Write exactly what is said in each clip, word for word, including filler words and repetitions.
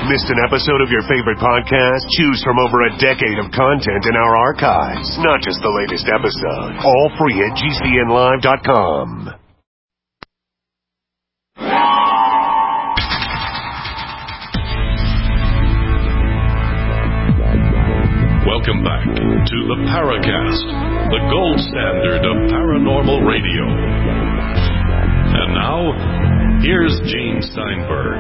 Missed an episode of your favorite podcast? Choose from over a decade of content in our archives. Not just the latest episode. All free at G C N live dot com. Welcome back to the Paracast, the gold standard of paranormal radio. And now, here's Gene Steinberg.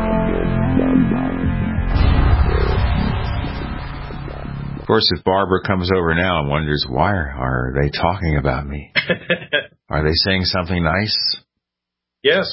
Of course, if Barbara comes over now and wonders, why are they talking about me? Are they saying something nice? Yes.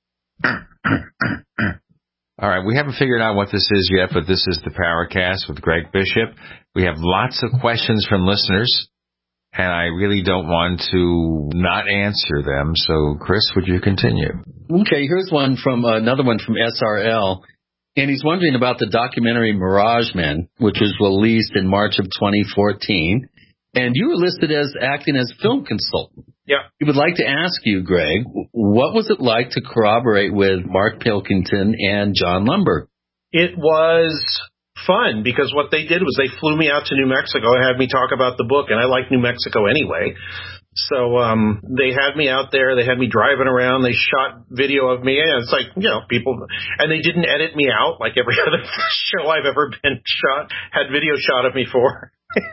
All right, we haven't figured out what this is yet, but this is the Paracast with Greg Bishop. We have lots of questions from listeners, and I really don't want to not answer them. So, Chris, would you continue? Okay, here's one from uh, another one from S R L, and he's wondering about the documentary Mirage Men, which was released in March of twenty fourteen, and you were listed as acting as film consultant. Yeah. He would like to ask you, Greg, what was it like to corroborate with Mark Pilkington and John Lumbergh? It was fun because what they did was they flew me out to New Mexico and had me talk about the book, and I like New Mexico anyway. So um, they had me out there. They had me driving around. They shot video of me. And it's like, you know, people, and they didn't edit me out like every other show I've ever been shot, had video shot of me for.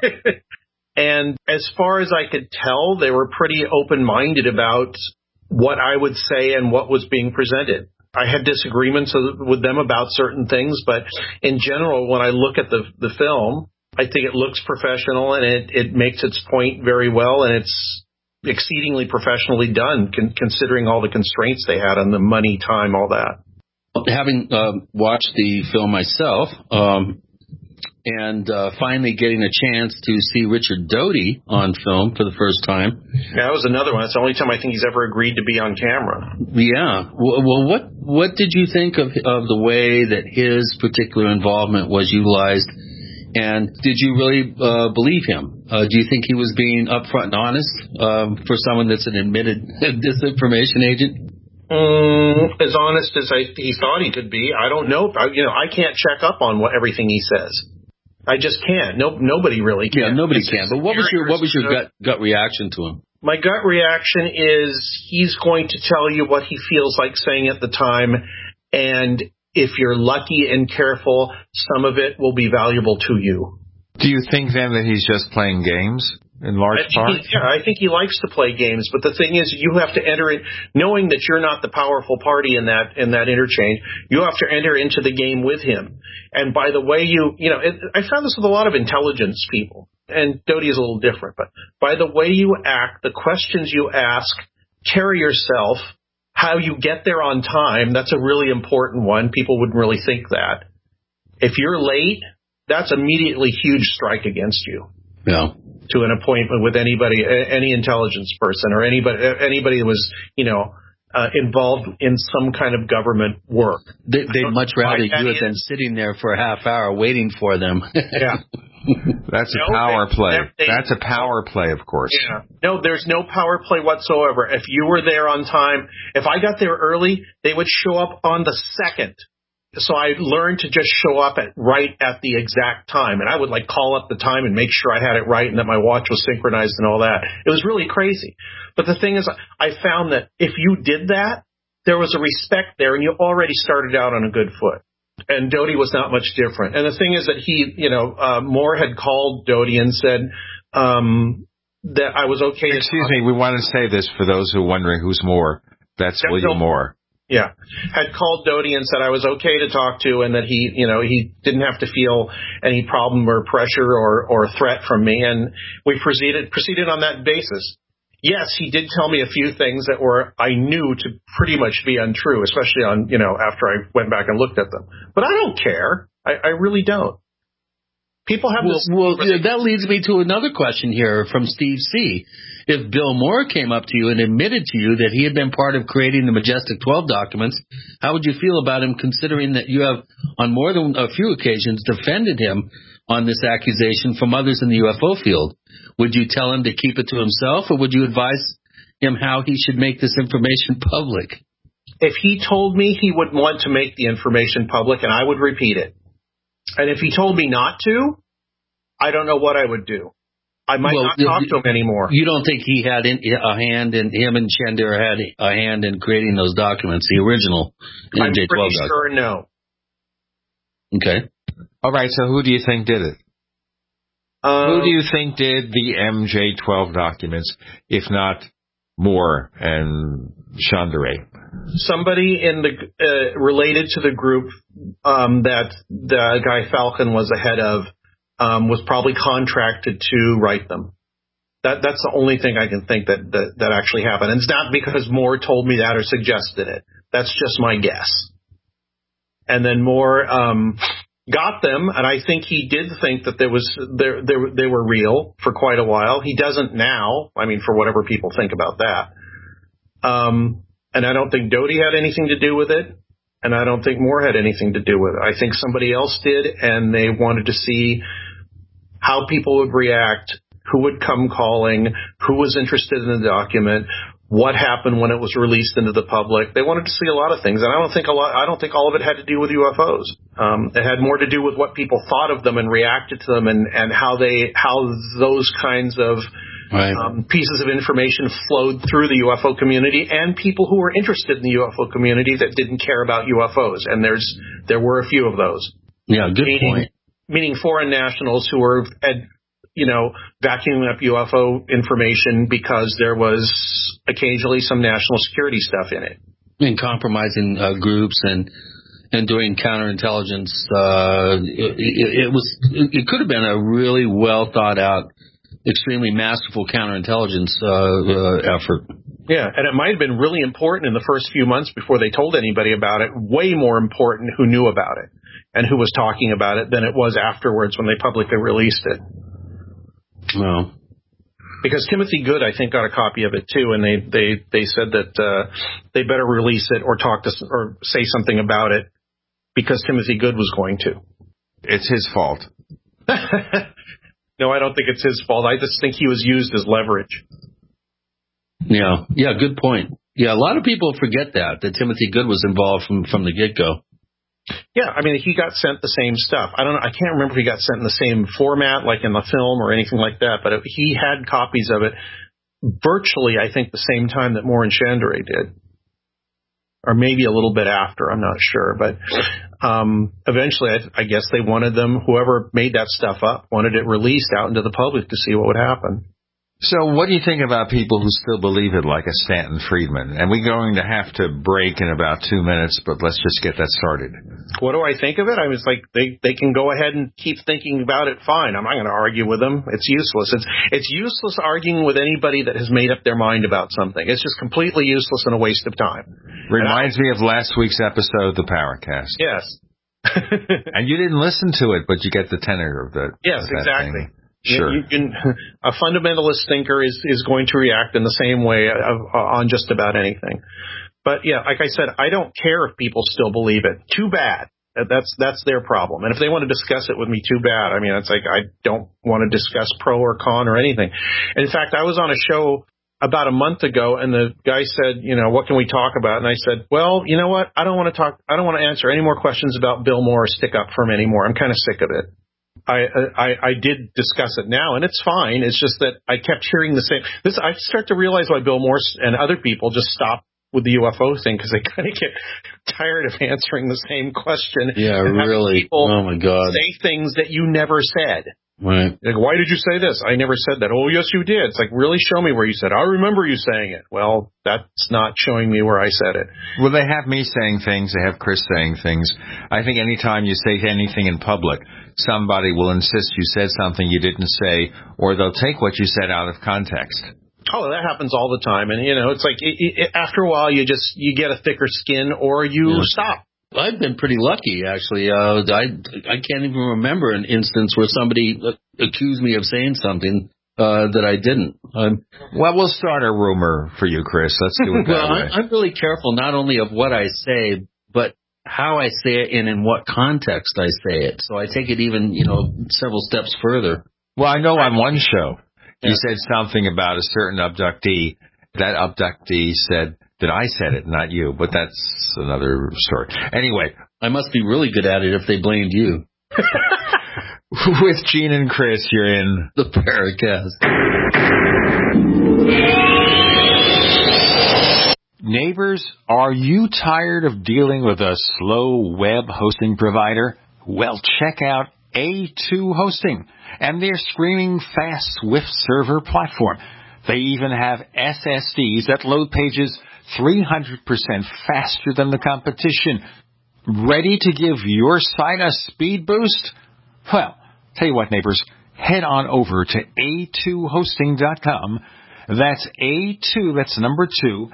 And as far as I could tell, they were pretty open-minded about what I would say and what was being presented. I had disagreements with them about certain things, but in general, when I look at the the film, I think it looks professional and it, it makes its point very well, and it's exceedingly professionally done, con- considering all the constraints they had on the money, time, all that. Having uh, watched the film myself, um, and uh, finally getting a chance to see Richard Doty on film for the first time. Yeah, that was another one. That's the only time I think he's ever agreed to be on camera. Yeah. Well, what what did you think of of the way that his particular involvement was utilized? And did you really uh, believe him? Uh, do you think he was being upfront and honest um, for someone that's an admitted disinformation agent? Mm, as honest as I, he thought he could be. I don't know. I, you know, I can't check up on what everything he says. I just can't. No, nobody really can. Yeah, nobody can. But what was your what was your gut gut reaction to him? My gut reaction is he's going to tell you what he feels like saying at the time, and if you're lucky and careful, some of it will be valuable to you. Do you think then that he's just playing games in large I part? He, yeah, I think he likes to play games, but the thing is, you have to enter it knowing that you're not the powerful party in that in that interchange. You have to enter into the game with him. And by the way you, you know, it, I found this with a lot of intelligence people, and Doty is a little different, but by the way you act, the questions you ask, carry yourself, how you get there on time, that's a really important one. People wouldn't really think that. If you're late, that's immediately huge strike against you. Yeah. To an appointment with anybody, any intelligence person or anybody, anybody that was, you know, uh, involved in some kind of government work. They, they'd much rather you had been sitting there for a half hour waiting for them. Yeah. That's a no, power they, play. They, That's a power play, of course. Yeah. No, there's no power play whatsoever. If you were there on time, if I got there early, they would show up on the second. So I learned to just show up at right at the exact time. And I would like call up the time and make sure I had it right and that my watch was synchronized and all that. It was really crazy. But the thing is, I found that if you did that, there was a respect there and you already started out on a good foot. And Doty was not much different. And the thing is that he, you know, uh, Moore had called Doty and said um, that I was okay to Excuse me, we want to say this for those who are wondering who's Moore. That's, That's William no, Moore. Yeah, had called Doty and said I was okay to talk to, and that he, you know, he didn't have to feel any problem or pressure or, or threat from me, and we proceeded proceeded on that basis. Yes, he did tell me a few things that were I knew to pretty much be untrue, especially on, you know, after I went back and looked at them. But I don't care. I, I really don't. People have well, this. Well, that leads me to another question here from Steve C. If Bill Moore came up to you and admitted to you that he had been part of creating the Majestic twelve documents, how would you feel about him, considering that you have, on more than a few occasions, defended him on this accusation from others in the U F O field? Would you tell him to keep it to himself, or would you advise him how he should make this information public? if he told me he would want to make the information public, and I would repeat it. And if he told me not to, I don't know what I would do. I might well, not talk you, to him anymore. You don't think he had in, a hand in, him and Shandera had a hand in creating those documents, the original I'm M J twelve pretty sure no. Okay. All right, so who do you think did it? Um, who do you think did the M J twelve documents, if not Moore and Chandra? Somebody in the uh, related to the group um, that the guy Falcon was the head of um, was probably contracted to write them. That that's the only thing I can think that, that that actually happened. And it's not because Moore told me that or suggested it. That's just my guess. And then Moore um, got them, and I think he did think that there was there there they were real for quite a while. He doesn't now. I mean, for whatever people think about that. Um, and I don't think Doty had anything to do with it, and I don't think Moore had anything to do with it. I think somebody else did, and they wanted to see how people would react, who would come calling, who was interested in the document, what happened when it was released into the public. They wanted to see a lot of things, and I don't think a lot. I don't think all of it had to do with U F Os. Um, it had more to do with what people thought of them and reacted to them, and, and how they how those kinds of right. um, pieces of information flowed through the U F O community, and people who were interested in the U F O community that didn't care about U F Os. And there's there were a few of those. Yeah, good meaning, point. Meaning foreign nationals who were at, you know, vacuuming up U F O information because there was occasionally some national security stuff in it. And compromising uh, groups and and doing counterintelligence. Uh, it, it, it was it could have been a really well thought out, extremely masterful counterintelligence uh, uh, effort. Yeah, and it might have been really important in the first few months before they told anybody about it. Way more important who knew about it and who was talking about it than it was afterwards when they publicly released it. Well, because Timothy Good, I think, got a copy of it too, and they they, they said that uh, they better release it or talk to or say something about it because Timothy Good was going to. It's his fault. No, I don't think it's his fault. I just think he was used as leverage. Yeah, yeah, good point. Yeah, a lot of people forget that that Timothy Good was involved from from the get go. Yeah, I mean, he got sent the same stuff. I don't know. I can't remember if he got sent in the same format, like in the film or anything like that, but it, he had copies of it virtually, I think, the same time that Moore and Chandra did. Or maybe a little bit after, I'm not sure. But um, eventually, I, I guess they wanted them, whoever made that stuff up, wanted it released out into the public to see what would happen. So what do you think about people who still believe it, like a Stanton Friedman? And we're going to have to break in about two minutes, but let's just get that started. What do I think of it? I was like, they, they can go ahead and keep thinking about it. Fine. I'm not going to argue with them. It's useless. It's, it's useless arguing with anybody that has made up their mind about something. It's just completely useless and a waste of time. Reminds I, me of last week's episode, the Paracast. Yes. And you didn't listen to it, but you get the tenor of the Yes, of that exactly. Thing. Sure. You can, a fundamentalist thinker is, is going to react in the same way of, on just about anything. But yeah, like I said, I don't care if people still believe it. Too bad. That's that's their problem. And if they want to discuss it with me, too bad. I mean, it's like I don't want to discuss pro or con or anything. In fact, I was on a show about a month ago, and the guy said, you know, what can we talk about? And I said, well, you know what? I don't want to talk. I don't want to answer any more questions about Bill Moore or Stick Up For Him anymore. I'm kind of sick of it. I, I I did discuss it now, and it's fine. It's just that I kept hearing the same. This I start to realize why Bill Moore and other people just stop with the U F O thing, because they kind of get tired of answering the same question. Yeah, really. Oh my God. Say things that you never said. Right. Like, why did you say this? I never said that. Oh, yes, you did. It's like, really show me where you said it. I remember you saying it. Well, that's not showing me where I said it. Well, they have me saying things. They have Chris saying things. I think anytime you say anything in public, somebody will insist you said something you didn't say, or they'll take what you said out of context. Oh, that happens all the time. And, you know, it's like it, it, after a while, you just you get a thicker skin or you yeah. stop. I've been pretty lucky, actually. Uh, I I can't even remember an instance where somebody accused me of saying something uh, that I didn't. I'm, well, we'll start a rumor for you, Chris. Let's do it that well, way. I'm really careful not only of what I say, but how I say it and in what context I say it. So I take it even, you know, several steps further. Well, I know on one show, you yeah. said something about a certain abductee. That abductee said, that I said it, not you, but that's another story. Anyway. I must be really good at it if they blamed you. With Gene and Chris, you're in the Paracast. Neighbors, are you tired of dealing with a slow web hosting provider? Well, check out A two Hosting and their screaming fast Swift server platform. They even have S S Ds that load pages three hundred percent faster than the competition. Ready to give your site a speed boost? Well, tell you what, neighbors, head on over to A two hosting dot com. That's A two, that's number two,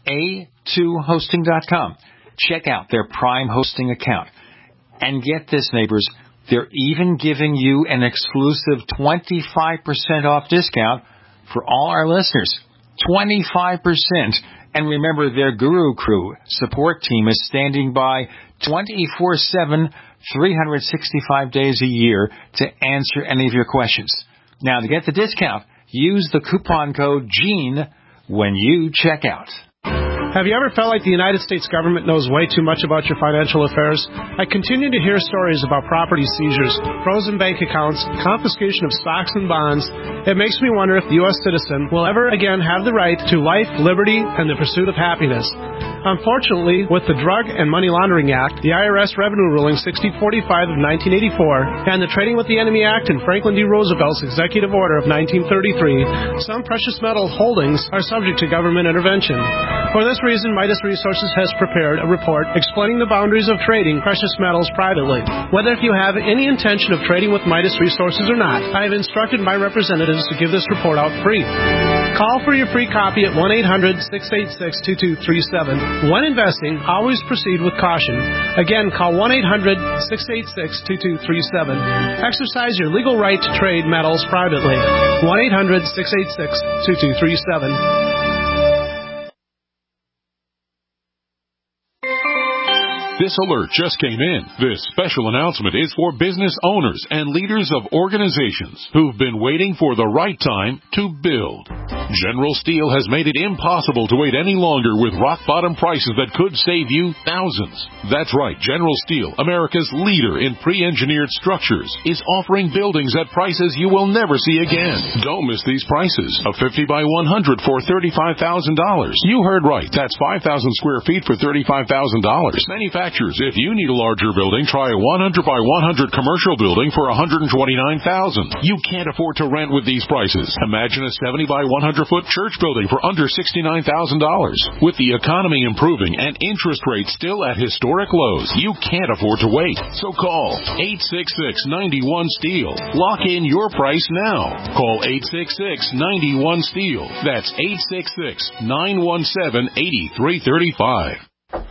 A two hosting dot com. Check out their Prime hosting account. And get this, neighbors, they're even giving you an exclusive twenty-five percent off discount for all our listeners. twenty-five percent. And remember, their Guru Crew support team is standing by twenty-four seven, three hundred sixty-five days a year to answer any of your questions. Now, to get the discount, use the coupon code GENE when you check out. Have you ever felt like the United States government knows way too much about your financial affairs? I continue to hear stories about property seizures, frozen bank accounts, confiscation of stocks and bonds. It makes me wonder if the U S citizen will ever again have the right to life, liberty, and the pursuit of happiness. Unfortunately, with the Drug and Money Laundering Act, the I R S Revenue Ruling sixty forty-five of nineteen eighty-four, and the Trading with the Enemy Act and Franklin D. Roosevelt's Executive Order of nineteen thirty-three, some precious metal holdings are subject to government intervention. For this reason, Midas Resources has prepared a report explaining the boundaries of trading precious metals privately. Whether if you have any intention of trading with Midas Resources or not, I have instructed my representatives to give this report out free. Call for your free copy at one eight hundred, six eight six, two two three seven. When investing, always proceed with caution. Again, call one eight hundred, six eight six, two two three seven. Exercise your legal right to trade metals privately. one eight hundred, six eight six, two two three seven. This alert just came in. This special announcement is for business owners and leaders of organizations who've been waiting for the right time to build. General Steel has made it impossible to wait any longer with rock-bottom prices that could save you thousands. That's right, General Steel, America's leader in pre-engineered structures, is offering buildings at prices you will never see again. Don't miss these prices. A fifty by one hundred for thirty-five thousand dollars. You heard right. That's five thousand square feet for thirty-five thousand dollars. Manufacturers, if you need a larger building, try a one hundred by one hundred commercial building for one hundred twenty-nine thousand dollars. You can't afford to rent with these prices. Imagine a seventy by one hundred foot church building for under sixty-nine thousand dollars. With the economy improving and interest rates still at historic lows, you can't afford to wait. So call eight six six, nine one, STEEL. Lock in your price now. Call eight six six, nine one, STEEL. That's eight six six, nine one seven, eight three three five.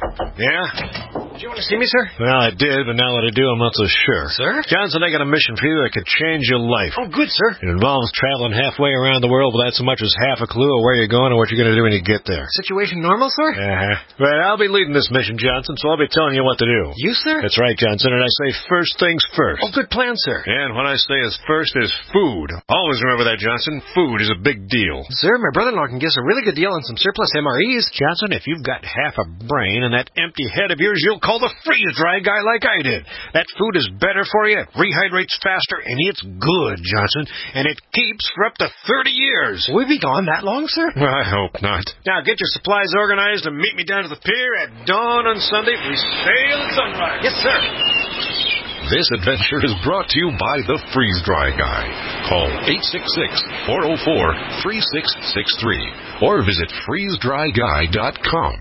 Yeah? Did you want to see me, sir? Well, I did, but now that I do, I'm not so sure. Sir? Johnson, I got a mission for you that could change your life. Oh, good, sir. It involves traveling halfway around the world without so much as half a clue of where you're going and what you're going to do when you get there. Situation normal, sir? Uh-huh. Well, I'll be leading this mission, Johnson, so I'll be telling you what to do. You, sir? That's right, Johnson, and I say first things first. Oh, good plan, sir. And what I say is first is food. Always remember that, Johnson. Food is a big deal. Sir, my brother-in-law can give us a really good deal on some surplus M R Es. Johnson, if you've got half a brain and that empty head of yours, you'll call the freeze-dry guy like I did. That food is better for you, it rehydrates faster, and it's good, Johnson. And it keeps for up to thirty years. Will we be gone that long, sir? Well, I hope not. Now, get your supplies organized and meet me down to the pier at dawn on Sunday. We sail at sunrise. Yes, sir. This adventure is brought to you by the Freeze Dry Guy. Call eight six six, four oh four, three six six three or visit freeze dry guy dot com.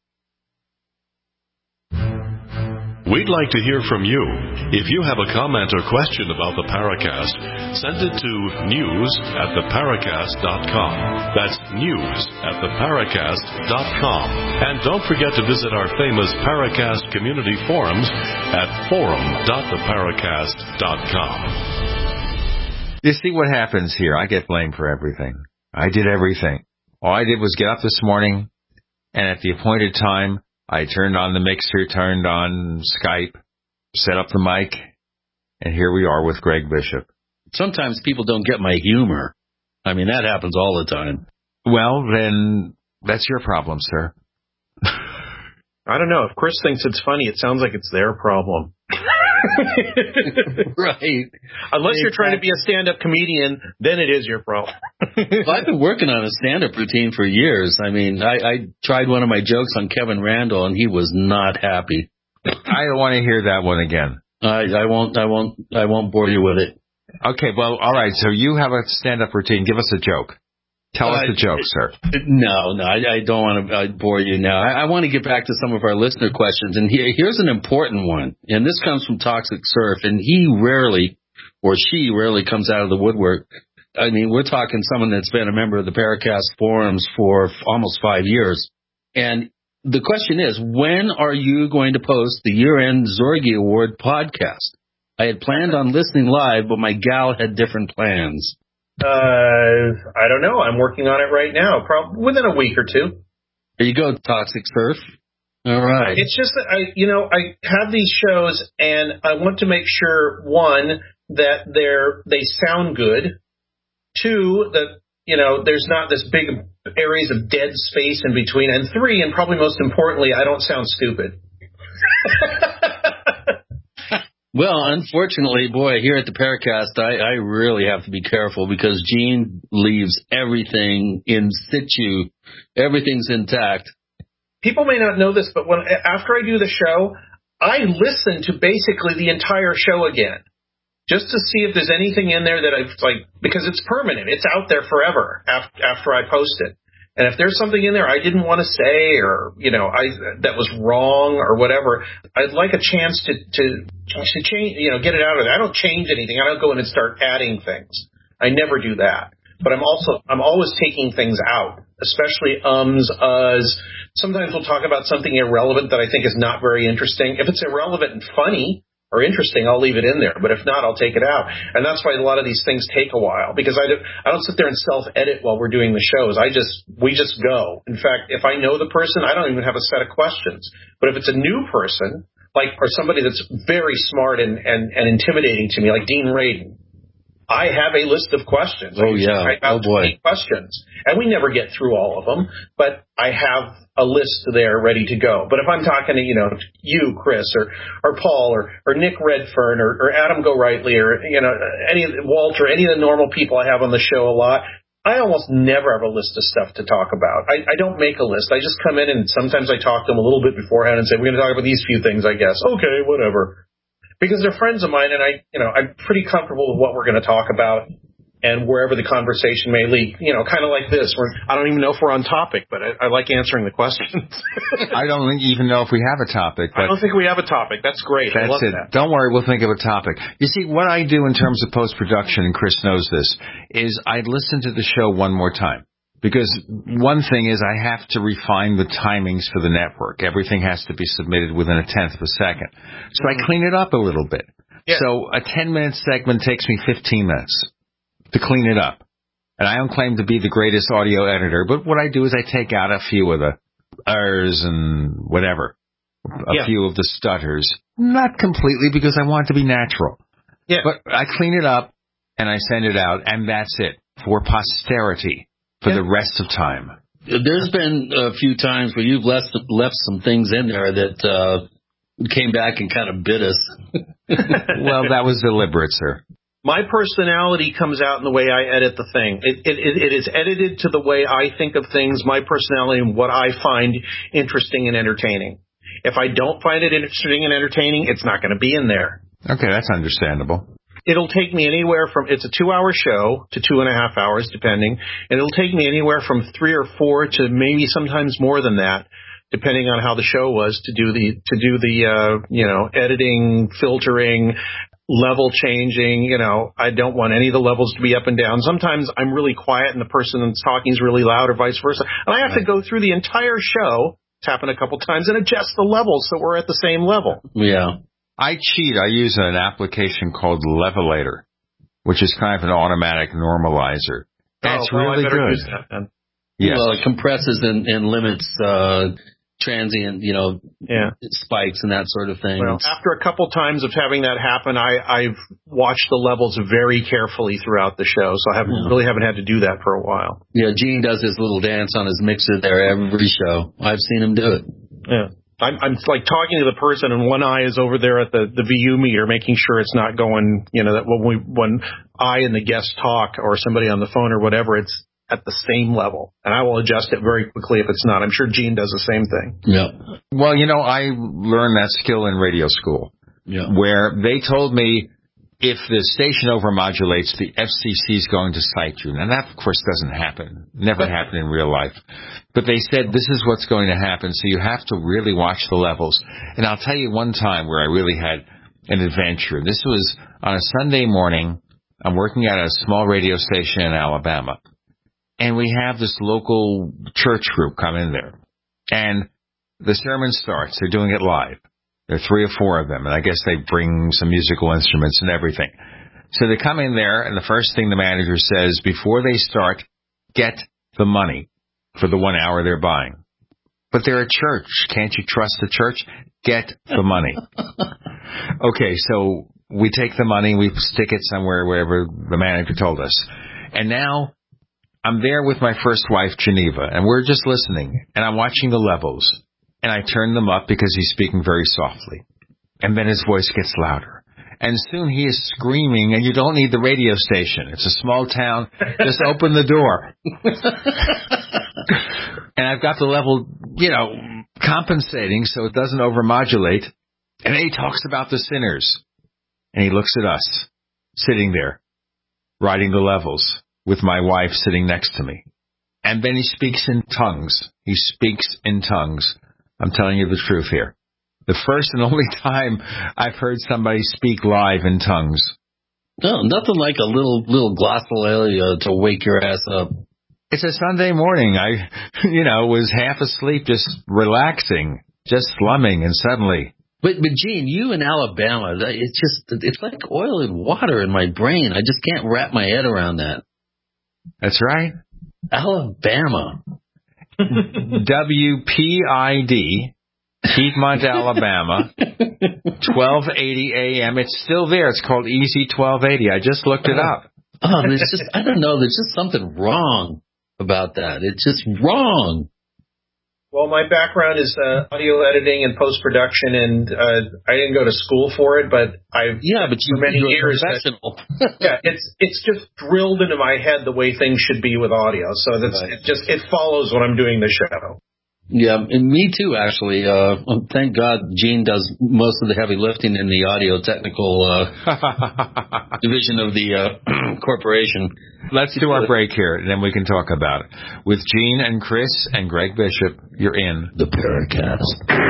We'd like to hear from you. If you have a comment or question about the Paracast, send it to news at the paracast dot com. That's news at the paracast dot com. And don't forget to visit our famous Paracast community forums at forum dot the paracast dot com. You see what happens here. I get blamed for everything. I did everything. All I did was get up this morning, and at the appointed time, I turned on the mixer, turned on Skype, set up the mic, and here we are with Greg Bishop. Sometimes people don't get my humor. I mean, that happens all the time. Well, then that's your problem, sir. I don't know. If Chris thinks it's funny, it sounds like it's their problem. Right. Unless you're trying to be a stand-up comedian, then it is your problem. Well, I've been working on a stand-up routine for years. I mean, I, I tried one of my jokes on Kevin Randall, and he was not happy. I don't want to hear that one again. I, I won't. I won't. I won't bore you with it. Okay. Well, all right. So you have a stand-up routine. Give us a joke. Tell us uh, a joke, sir. No, no, I, I don't want to bore you now. I, I want to get back to some of our listener questions, and here, here's an important one. And this comes from Toxic Surf, and he rarely, or she rarely, comes out of the woodwork. I mean, we're talking someone that's been a member of the Paracast forums for almost five years. And the question is, when are you going to post the year-end Zorgi Award podcast? I had planned on listening live, but my gal had different plans. Uh, I don't know. I'm working on it right now, probably within a week or two. There you go, Toxic Surf. All right. It's just that I, you know, I have these shows, and I want to make sure, one, that they're they sound good. Two, that, you know, there's not this big areas of dead space in between. And three, and probably most importantly, I don't sound stupid. Well, unfortunately, boy, here at the Paracast, I, I really have to be careful because Gene leaves everything in situ. Everything's intact. People may not know this, but when after I do the show, I listen to basically the entire show again, just to see if there's anything in there that I've, like, because it's permanent. It's out there forever after, after I post it. And if there's something in there I didn't want to say, or, you know, I that was wrong or whatever, I'd like a chance to, to, to change, you know, get it out of there. I don't change anything. I don't go in and start adding things. I never do that. But I'm also, I'm always taking things out, especially ums, uhs. Sometimes we'll talk about something irrelevant that I think is not very interesting. If it's irrelevant and funny or interesting, I'll leave it in there. But if not, I'll take it out. And that's why a lot of these things take a while, because I don't, I don't sit there and self-edit while we're doing the shows. I just, we just go. In fact, if I know the person, I don't even have a set of questions. But if it's a new person, like, or somebody that's very smart and, and, and intimidating to me, like Dean Radin, I have a list of questions. Oh, yeah. I have oh, boy. questions. And we never get through all of them, but I have a list there ready to go. But if I'm talking to, you know, you, Chris, or, or Paul, or, or Nick Redfern, or, or Adam Gorightly, or, you know, any of the, Walter, any of the normal people I have on the show a lot, I almost never have a list of stuff to talk about. I, I don't make a list. I just come in and sometimes I talk to them a little bit beforehand and say, we're going to talk about these few things, I guess. Okay, whatever. Because they're friends of mine, and I, you know, I'm pretty comfortable with what we're going to talk about and wherever the conversation may lead. You know, kind of like this, where I don't even know if we're on topic, but I, I like answering the questions. I don't even know if we have a topic. But I don't think we have a topic. That's great. That's I love it. that. Don't worry, we'll think of a topic. You see, what I do in terms of post-production, and Chris knows this, is I listen to the show one more time. Because one thing is I have to refine the timings for the network. Everything has to be submitted within a tenth of a second. So mm-hmm. I clean it up a little bit. Yeah. So a ten-minute segment takes me fifteen minutes to clean it up. And I don't claim to be the greatest audio editor, but what I do is I take out a few of the ers and whatever, a yeah. few of the stutters. Not completely, because I want it to be natural. Yeah. But I clean it up, and I send it out, and that's it, for posterity. For yeah. the rest of time. There's been a few times where you've left left some things in there that uh, came back and kind of bit us. Well, that was deliberate, sir. My personality comes out in the way I edit the thing. It, it, it is edited to the way I think of things, my personality, and what I find interesting and entertaining. If I don't find it interesting and entertaining, it's not going to be in there. Okay, that's understandable. It'll take me anywhere from, it's a two-hour show to two and a half hours, depending, and it'll take me anywhere from three or four to maybe sometimes more than that, depending on how the show was, to do the, to do the, uh, you know, editing, filtering, level changing. You know, I don't want any of the levels to be up and down. Sometimes I'm really quiet and the person that's talking is really loud, or vice versa. And I have to go through the entire show, it's happened a couple times, and adjust the levels so we're at the same level. Yeah. I cheat. I use an application called Levelator, which is kind of an automatic normalizer. That's oh, well, really I better good. Use that, then. Yes. Well, it compresses and, and limits uh, transient, you know, yeah. spikes and that sort of thing. Well, after a couple times of having that happen, I, I've watched the levels very carefully throughout the show, so I haven't yeah. really haven't had to do that for a while. Yeah, Gene does his little dance on his mixer there every show. I've seen him do it. Yeah. I'm, I'm like talking to the person, and one eye is over there at the, the V U meter, making sure it's not going, you know, that when we, when I and the guest talk or somebody on the phone or whatever, it's at the same level. And I will adjust it very quickly if it's not. I'm sure Gene does the same thing. Yeah. Well, you know, I learned that skill in radio school. Yeah. Where they told me if the station overmodulates, the F C C is going to cite you. Now, that, of course, doesn't happen. Never happened in real life. But they said this is what's going to happen, so you have to really watch the levels. And I'll tell you one time where I really had an adventure. This was on a Sunday morning. I'm working at a small radio station in Alabama. And we have this local church group come in there. And the sermon starts. They're doing it live. There are three or four of them, and I guess they bring some musical instruments and everything. So they come in there, and the first thing the manager says, before they start, get the money for the one hour they're buying. But they're a church. Can't you trust the church? Get the money. Okay, so we take the money, we stick it somewhere, wherever the manager told us. And now I'm there with my first wife, Geneva, and we're just listening, and I'm watching the levels. And I turn them up because he's speaking very softly. And then his voice gets louder. And soon he is screaming, and you don't need the radio station. It's a small town. Just open the door. And I've got the level, you know, compensating so it doesn't overmodulate. And then he talks about the sinners. And he looks at us, sitting there, riding the levels, with my wife sitting next to me. And then he speaks in tongues. He speaks in tongues. I'm telling you the truth here. The first and only time I've heard somebody speak live in tongues. No, nothing like a little little glossolalia to wake your ass up. It's a Sunday morning. I, you know, was half asleep, just relaxing, just slumming, and suddenly. But, but Gene, you in Alabama, it's just, it's like oil and water in my brain. I just can't wrap my head around that. That's right. Alabama. W P I D, Piedmont, Alabama, twelve eighty A M. It's still there. It's called Easy twelve eighty. I just looked it up. Oh, there's just, I don't know, there's just something wrong about that. It's just wrong. Well, my background is uh, audio editing and post-production, and uh, I didn't go to school for it, but I've yeah, but you, for many you're years. a professional. That, yeah, it's it's just drilled into my head the way things should be with audio. So that's right. it just it follows when I'm doing the show. Yeah, and me too, actually. Uh, thank God Gene does most of the heavy lifting in the audio technical uh, division of the uh, corporation. Let's do our break here, and then we can talk about it. With Gene and Chris and Greg Bishop, you're in the Paracast.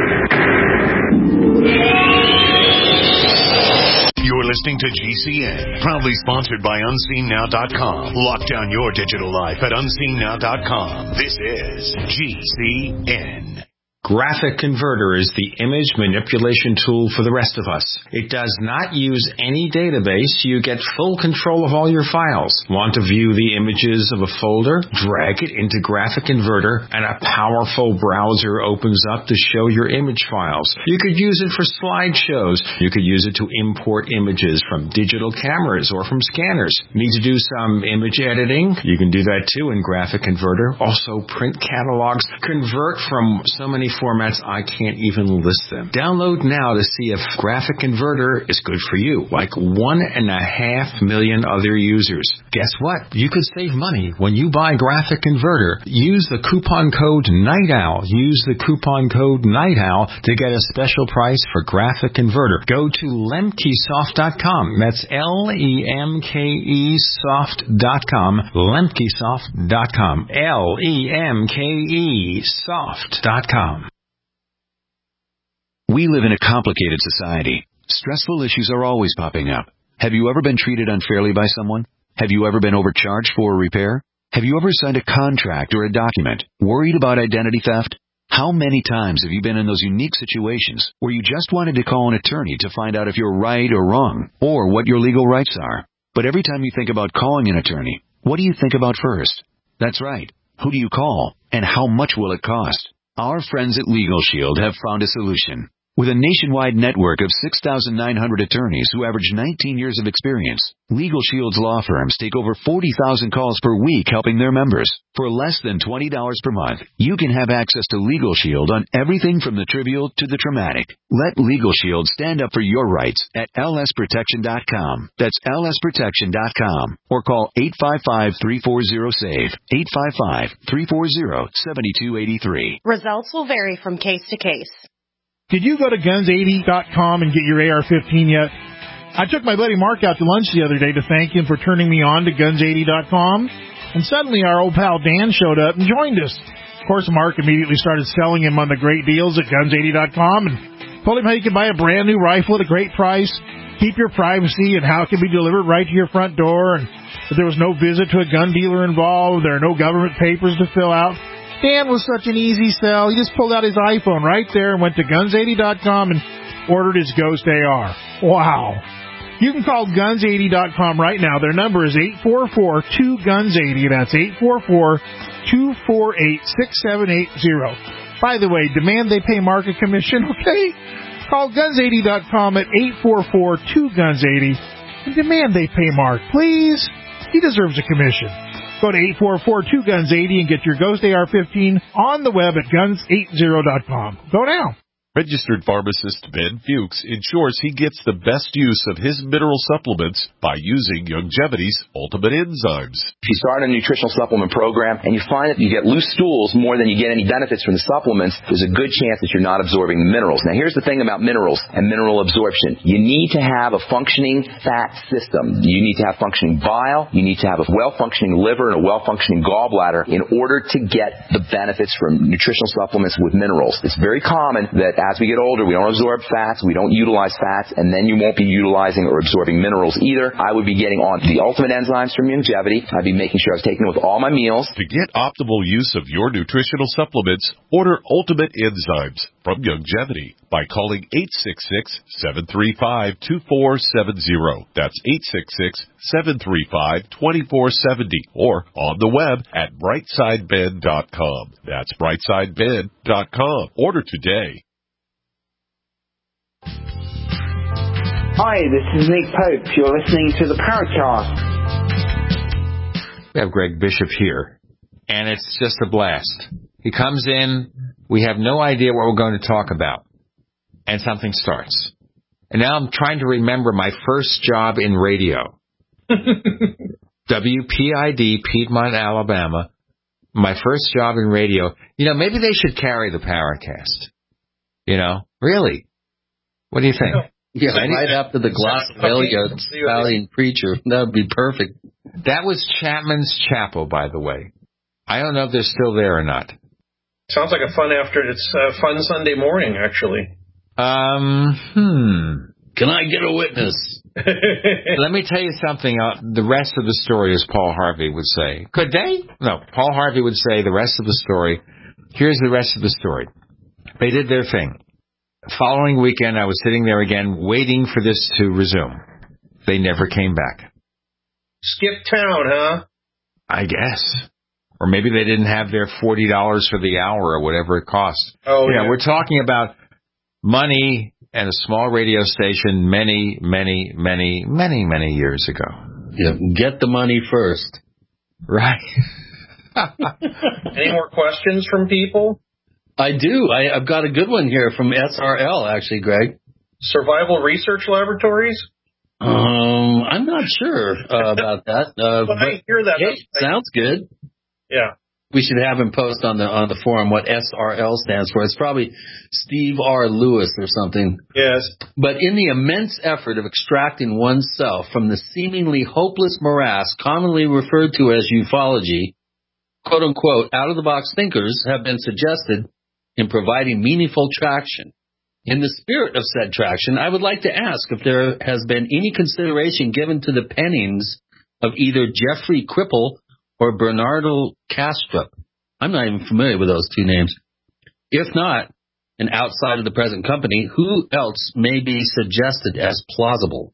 You're listening to G C N, proudly sponsored by unseen now dot com. Lock down your digital life at unseen now dot com. This is G C N. Graphic Converter is the image manipulation tool for the rest of us. It does not use any database. You get full control of all your files. Want to view the images of a folder? Drag it into Graphic Converter and a powerful browser opens up to show your image files. You could use it for slideshows. You could use it to import images from digital cameras or from scanners. Need to do some image editing? You can do that too in Graphic Converter. Also print catalogs. Convert from so many formats I can't even list them. Download now to see if Graphic Converter is good for you, like one and a half million other users. Guess what? You could save money when you buy Graphic Converter. Use the coupon code NIGHTOWL. Use the coupon code NIGHTOWL to get a special price for Graphic Converter. Go to lemkesoft dot com. That's L E M K E soft dot com. lemkesoft dot com. L E M K E soft dot com. We live in a complicated society. Stressful issues are always popping up. Have you ever been treated unfairly by someone? Have you ever been overcharged for a repair? Have you ever signed a contract or a document? Worried about identity theft? How many times have you been in those unique situations where you just wanted to call an attorney to find out if you're right or wrong, or what your legal rights are? But every time you think about calling an attorney, what do you think about first? That's right. Who do you call, and how much will it cost? Our friends at Legal Shield have found a solution. With a nationwide network of six thousand nine hundred attorneys who average nineteen years of experience, Legal Shield's law firms take over forty thousand calls per week helping their members. For less than twenty dollars per month, you can have access to Legal Shield on everything from the trivial to the traumatic. Let Legal Shield stand up for your rights at L S protection dot com. That's L S protection dot com. Or call eight five five, three four zero, S A V E, eight five five, three four zero, seven two eight three. Results will vary from case to case. Did you go to guns eighty dot com and get your A R fifteen yet? I took my buddy Mark out to lunch the other day to thank him for turning me on to guns eighty dot com, and suddenly our old pal Dan showed up and joined us. Of course, Mark immediately started selling him on the great deals at guns eighty dot com and told him how you could buy a brand new rifle at a great price, keep your privacy, and how it can be delivered right to your front door, and that there was no visit to a gun dealer involved, there are no government papers to fill out. Dan was such an easy sell. He just pulled out his iPhone right there and went to guns eighty dot com and ordered his Ghost A R. Wow. You can call guns eighty dot com right now. Their number is eight four four, two guns eighty. That's eight four four, two four eight, six seven eight zero. By the way, demand they pay Mark a commission, okay? Call guns eighty dot com at eight four four, two guns eighty and demand they pay Mark, please. He deserves a commission. Go to eight four four, two guns eighty and get your Ghost A R fifteen on the web at guns eighty dot com. Go now. Registered pharmacist Ben Fuchs ensures he gets the best use of his mineral supplements by using Youngevity's Ultimate Enzymes. If you start a nutritional supplement program and you find that you get loose stools more than you get any benefits from the supplements, there's a good chance that you're not absorbing the minerals. Now, here's the thing about minerals and mineral absorption. You need to have a functioning fat system. You need to have functioning bile. You need to have a well-functioning liver and a well-functioning gallbladder in order to get the benefits from nutritional supplements with minerals. It's very common that as we get older, we don't absorb fats, we don't utilize fats, and then you won't be utilizing or absorbing minerals either. I would be getting on the Ultimate Enzymes from Youngevity. I'd be making sure I was taking it with all my meals. To get optimal use of your nutritional supplements, order Ultimate Enzymes from Youngevity by calling eight six six, seven three five, two four seven zero. That's eight six six, seven three five, two four seven zero. Or on the web at brightside ben dot com. That's brightside ben dot com. Order today. Hi, this is Nick Pope. You're listening to the Paracast. We have Greg Bishop here, and it's just a blast. He comes in, we have no idea what we're going to talk about, and something starts. And now I'm trying to remember my first job in radio. W P I D, Piedmont, Alabama. My first job in radio. You know, maybe they should carry the Paracast. You know, really. What do you think? Yeah, right after the Glossolalia Italian preacher. That would be perfect. That was Chapman's Chapel, by the way. I don't know if they're still there or not. Sounds like a fun after it's a fun Sunday morning, actually. Um, hmm. Can I get a witness? Let me tell you something. Uh, the rest of the story, as Paul Harvey would say. Could they? No, Paul Harvey would say the rest of the story. Here's the rest of the story. They did their thing. Following weekend, I was sitting there again, waiting for this to resume. They never came back. Skip town, huh? I guess. Or maybe they didn't have their forty dollars for the hour or whatever it cost. Oh, yeah. yeah. We're talking about money and a small radio station many, many, many, many, many years ago. Yeah, get the money first. Right. Any more questions from people? I do. I, I've got a good one here from S R L, actually, Greg. Survival Research Laboratories? Um, I'm not sure uh, about that. Uh, but I hear that. Hey, sounds good. Yeah. We should have him post on the on the forum what S R L stands for. It's probably Steve R. Lewis or something. Yes. But in the immense effort of extracting oneself from the seemingly hopeless morass commonly referred to as ufology, quote-unquote, out-of-the-box thinkers have been suggested in providing meaningful traction. In the spirit of said traction, I would like to ask if there has been any consideration given to the pennings of either Jeffrey Kripal or Bernardo Kastrup. I'm not even familiar with those two names. If not, and outside of the present company, who else may be suggested as plausible?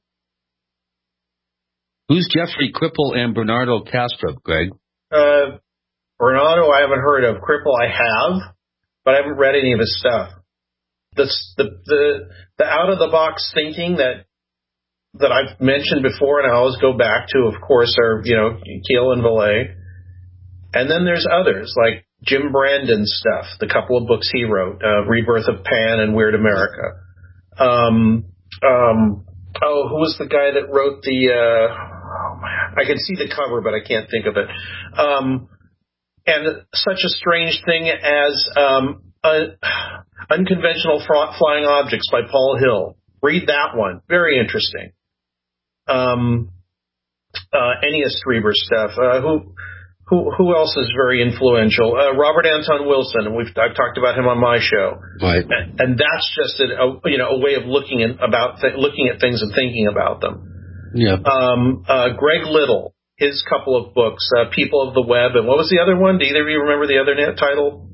Who's Jeffrey Kripal and Bernardo Kastrup, Greg? Uh, Bernardo I haven't heard of. Kripal I have, but I haven't read any of his stuff. the the the, the out of the box thinking that that I've mentioned before, and I always go back to, of course, are you know Keel and Valet, and then there's others like Jim Brandon's stuff, the couple of books he wrote, uh, Rebirth of Pan and Weird America. Um, um, oh, who was the guy that wrote the? Uh, oh man, I can see the cover, but I can't think of it. Um, and such a strange thing as um, uh, Unconventional Flying Objects by Paul Hill. Read that one. Very interesting. Um, uh, Ennius Strieber stuff. Uh, who, who, who else is very influential? Uh, Robert Anton Wilson, and we've I've talked about him on my show. Right. And, and that's just a, a you know a way of looking at about th- looking at things and thinking about them. Yeah. Um, uh, Greg Little, his couple of books, uh, People of the Web, and what was the other one? Do either of you remember the other title?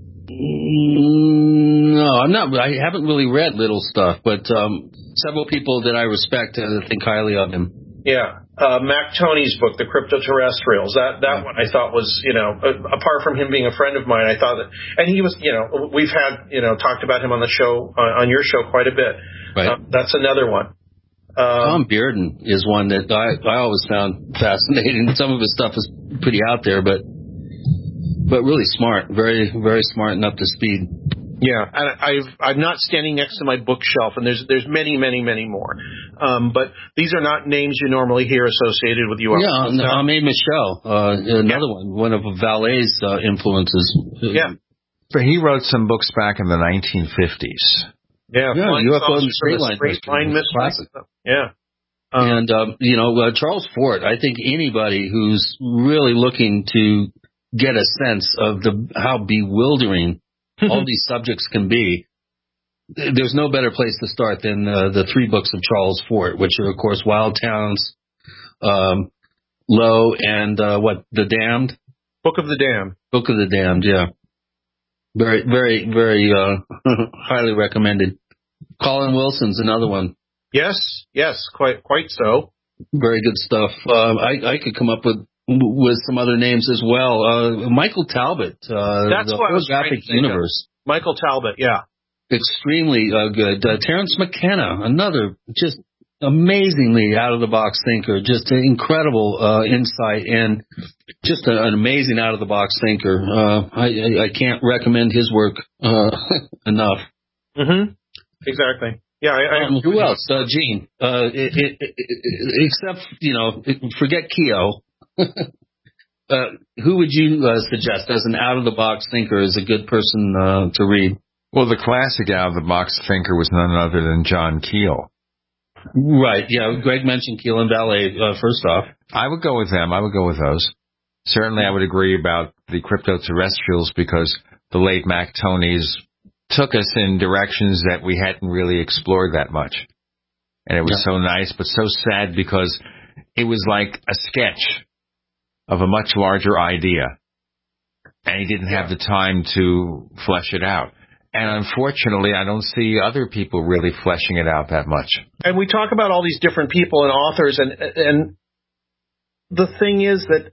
Mm, no, I'm not. I haven't really read Little stuff, but um, several people that I respect uh, think highly of him. Yeah, uh, Mac Toney's book, The Cryptoterrestrials. That that one I thought was, you know, uh, apart from him being a friend of mine, I thought that, and he was, you know, we've had, you know, talked about him on the show uh, on your show quite a bit. Right. Uh, that's another one. Um, Tom Bearden is one that I, I always found fascinating. Some of his stuff is pretty out there, but but really smart, very very smart and up to speed. Yeah, and I've I'm not standing next to my bookshelf, and there's there's many many many more, um, but these are not names you normally hear associated with you. Yeah, Ahmed Michel, uh, another yeah. one, one of Valet's uh, influences. Yeah, but he wrote some books back in the nineteen fifties. Yeah, yeah, U F O and Straight Line, straight line classic. Yeah, um, and um, you know uh, Charles Fort. I think anybody who's really looking to get a sense of the how bewildering all these subjects can be, there's no better place to start than uh, the three books of Charles Fort, which are, of course, Wild Towns, um, Low, and uh, what, The Damned? Book of the Damned. Book of the Damned, yeah. Very, very, very uh, highly recommended. Colin Wilson's another one. Yes, yes, quite quite so. Very good stuff. Um, I, I could come up with with some other names as well. Uh, Michael Talbot, uh, That's the what I was Holographic Universe. Of. Michael Talbot, yeah. Extremely uh, good. Uh, Terence McKenna, another just amazingly out-of-the-box thinker, just an incredible uh, insight and just a, an amazing out-of-the-box thinker. Uh, I, I, I can't recommend his work uh, enough. Mm-hmm. Exactly. Yeah. I, I um, who else? Uh, Gene. Uh, it, it, it, except, you know, forget Keogh. uh, who would you uh, suggest as an out-of-the-box thinker is a good person uh, to read? Well, the classic out-of-the-box thinker was none other than John Keel. Right, yeah. Greg mentioned Keel and Valet uh, first off. I would go with them. I would go with those. Certainly I would agree about the Cryptoterrestrials because the late Mac Toney's took us in directions that we hadn't really explored that much. And it was yeah. so nice, but so sad because it was like a sketch of a much larger idea. And he didn't have the time to flesh it out. And unfortunately, I don't see other people really fleshing it out that much. And we talk about all these different people and authors, and and the thing is that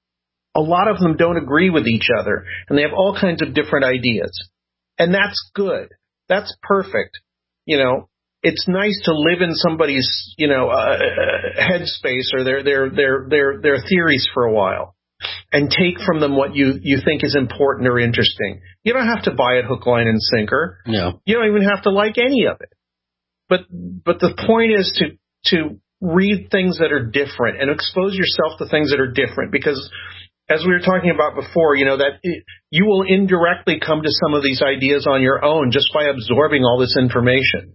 a lot of them don't agree with each other, and they have all kinds of different ideas. And that's good. That's perfect. You know, it's nice to live in somebody's, you know, uh, headspace or their their their their their theories for a while. And take from them what you, you think is important or interesting. You don't have to buy it hook, line, and sinker. No. You don't even have to like any of it. But but the point is to to read things that are different and expose yourself to things that are different. Because as we were talking about before, you know, that it, you will indirectly come to some of these ideas on your own just by absorbing all this information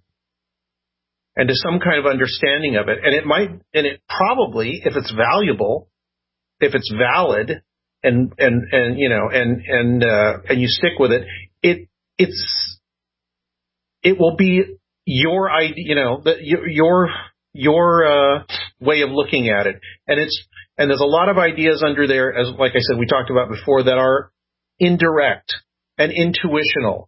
and to some kind of understanding of it. And it might, and it probably, if it's valuable, if it's valid and, and, and, you know, and, and, uh, and you stick with it, it, it's, it will be your idea, you know, the, your, your, your, uh, way of looking at it. And it's, and there's a lot of ideas under there, as, like I said, we talked about before, that are indirect and intuitional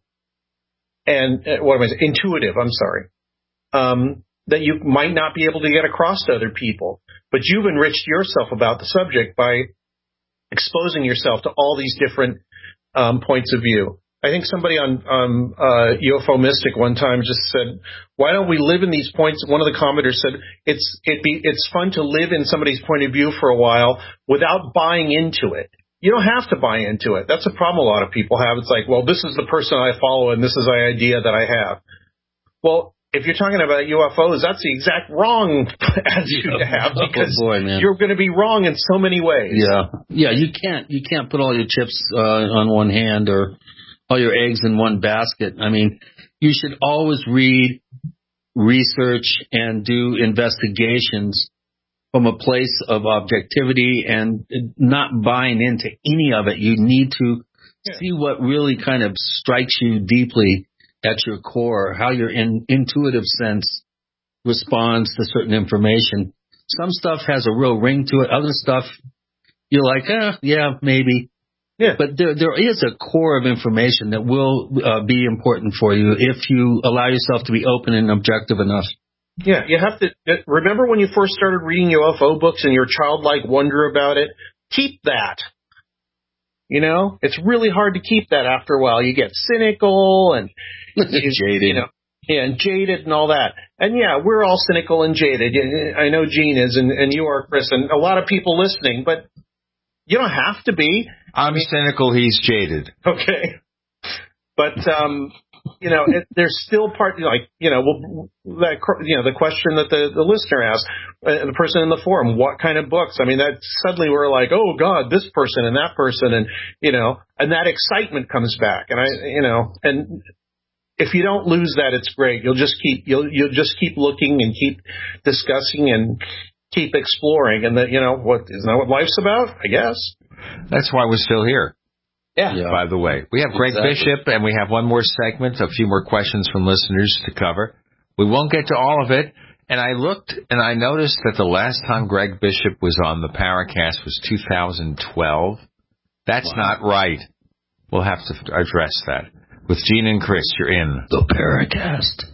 and, uh, what am I saying? Intuitive, I'm sorry. Um, that you might not be able to get across to other people. But you've enriched yourself about the subject by exposing yourself to all these different um, points of view. I think somebody on um, uh, U F O Mystic one time just said, "Why don't we live in these points?" One of the commenters said, "It's it be it's fun to live in somebody's point of view for a while without buying into it. You don't have to buy into it. That's a problem a lot of people have. It's like, well, this is the person I follow, and this is the idea that I have." Well, if you're talking about U F Os, that's the exact wrong attitude to have, because oh boy, man. you're going to be wrong in so many ways. Yeah, yeah. You can't you can't put all your chips uh, on one hand or all your eggs in one basket. I mean, you should always read, research, and do investigations from a place of objectivity and not buying into any of it. You need to yeah. see what really kind of strikes you deeply at your core, how your in, intuitive sense responds to certain information. Some stuff has a real ring to it. Other stuff, you're like, eh, yeah, maybe. Yeah. But there there is a core of information that will uh, be important for you if you allow yourself to be open and objective enough. Yeah, you have to remember when you first started reading U F O books and your childlike wonder about it. Keep that. You know, it's really hard to keep that after a while. You get cynical and you, jaded, you know, yeah, and jaded and all that. And yeah, we're all cynical and jaded. I know Gene is, and, and you are, Chris, and a lot of people listening. But you don't have to be. I'm I mean, cynical. He's jaded. Okay, but um. You know, it, there's still part, like, you know, that, you know, the question that the, the listener asked, uh, the person in the forum, what kind of books? I mean, that suddenly we're like, oh God, this person and that person, and, you know, and that excitement comes back. And I, you know, and if you don't lose that, it's great. You'll just keep, you'll, you'll just keep looking and keep discussing and keep exploring. And that, you know, what, isn't that what life's about? I guess. That's why we're still here. Yeah. yeah. By the way, we have Greg exactly. Bishop, and we have one more segment, a few more questions from listeners to cover. We won't get to all of it. And I looked, and I noticed that the last time Greg Bishop was on the Paracast was two thousand twelve. That's wow. not right. We'll have to address that. With Gene and Chris, you're in the Paracast.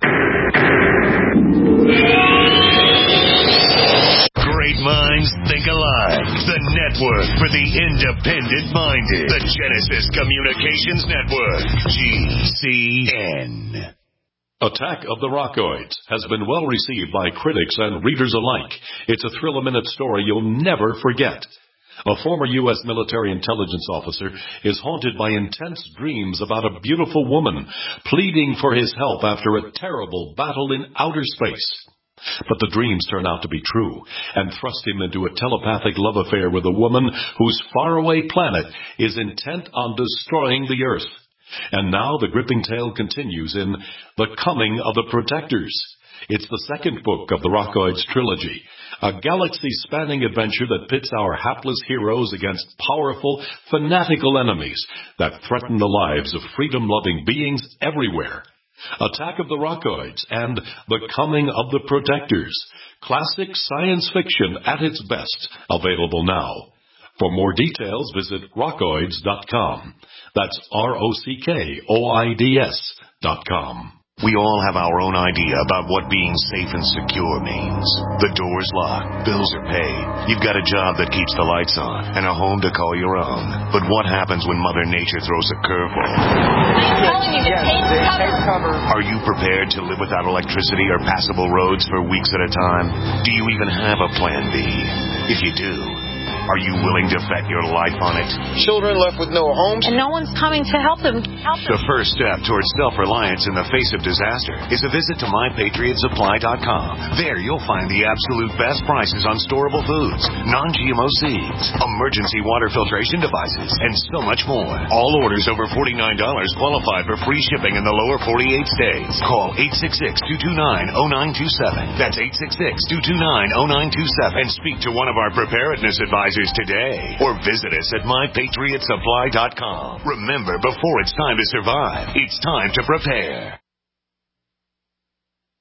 Great minds think alike. The network for the independent-minded. The Genesis Communications Network. G C N. Attack of the Rockoids has been well received by critics and readers alike. It's a thrill-a-minute story you'll never forget. A former U S military intelligence officer is haunted by intense dreams about a beautiful woman pleading for his help after a terrible battle in outer space. But the dreams turn out to be true and thrust him into a telepathic love affair with a woman whose faraway planet is intent on destroying the Earth. And now the gripping tale continues in The Coming of the Protectors. It's the second book of the Rockoids trilogy, a galaxy-spanning adventure that pits our hapless heroes against powerful, fanatical enemies that threaten the lives of freedom-loving beings everywhere. Attack of the Rockoids and The Coming of the Protectors. Classic science fiction at its best. Available now. For more details, visit rockoids dot com. That's R O C K O I D S dot com. We all have our own idea about what being safe and secure means. The door's locked, bills are paid, you've got a job that keeps the lights on, and a home to call your own. But what happens when Mother Nature throws a curveball? I'm telling you to yes, take cover. Are you prepared to live without electricity or passable roads for weeks at a time? Do you even have a plan B? If you do, are you willing to bet your life on it? Children left with no homes. And no one's coming to help them. Help them. The first step towards self-reliance in the face of disaster is a visit to my patriot supply dot com. There you'll find the absolute best prices on storable foods, non-G M O seeds, emergency water filtration devices, and so much more. All orders over forty-nine dollars qualify for free shipping in the lower forty-eight states. Call eight six six, two two nine, zero nine two seven. That's eight six six, two two nine, zero nine two seven. And speak to one of our preparedness advisors today, or visit us at my patriot supply dot com. Remember, before it's time to survive, it's time to prepare.